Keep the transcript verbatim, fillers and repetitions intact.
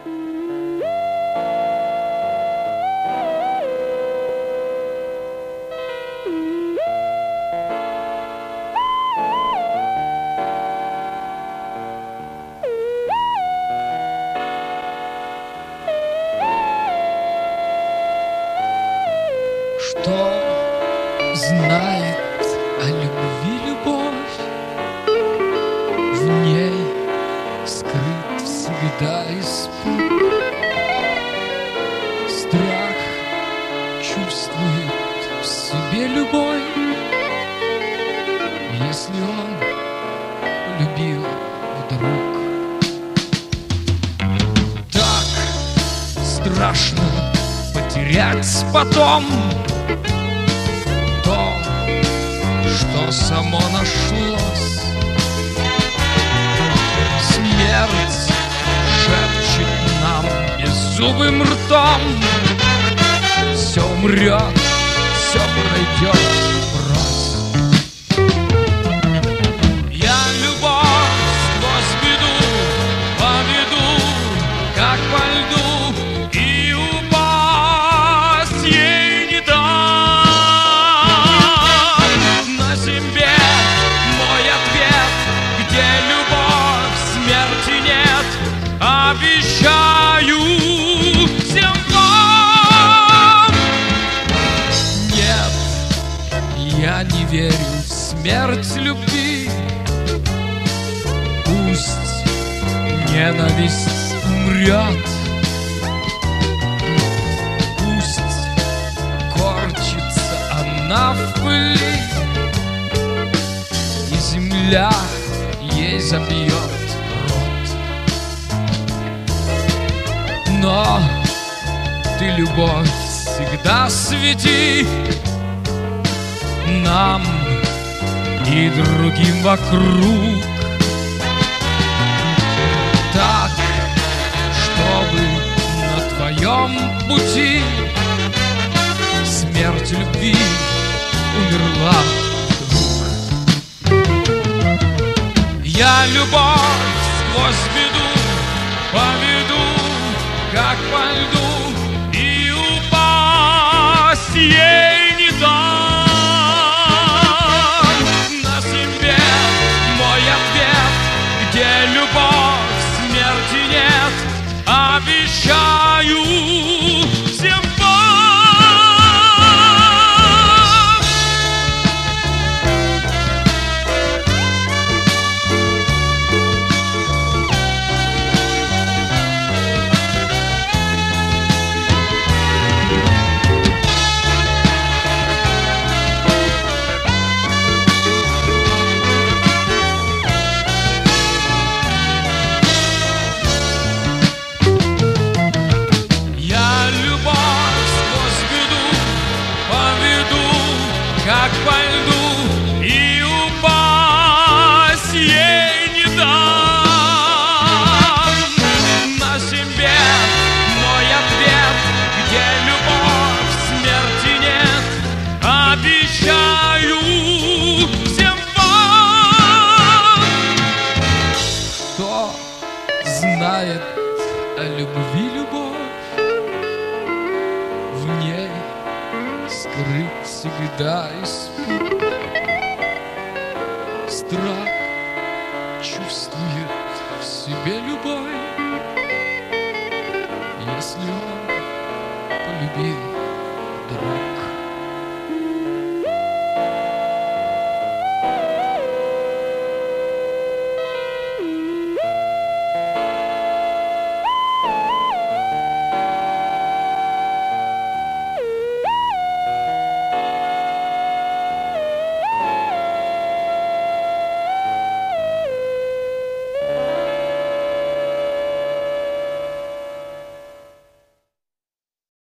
Что знает о любви любовь, в ней скрыт всегда испуг. Страх чувствует в себе любой, если он любил вдруг. Так страшно потерять потом то, что само нашлось. Смерть шепчет нам беззубым ртом: все умрет, все пройдет, брось. Я любовь сквозь беду поведу, как по льду, и упасть ей не дам. На земле мой ответ, где любовь, смерти нет. Обещаю всем вам. Нет, я не верю в смерть любви. Пусть ненависть умрет, пусть корчится она в пыли, и земля ей забьет рот. Но ты, любовь, всегда свети нам и другим вокруг, так, чтобы на твоем пути смерть любви умерла вдруг. Я любовь сквозь беду поведу, как по льду, и упасть ей не дам. На земле мой ответ, где любовь, смерти нет. Обещаю всем вам. Как по льду, и упасть ей не дам. На земле мой ответ, где любовь, смерти нет. Обещаю всем вам. Кто знает о любви любовь, в ней скрыт всегда испуг. Страх чувствует в себе любой, если он полюбил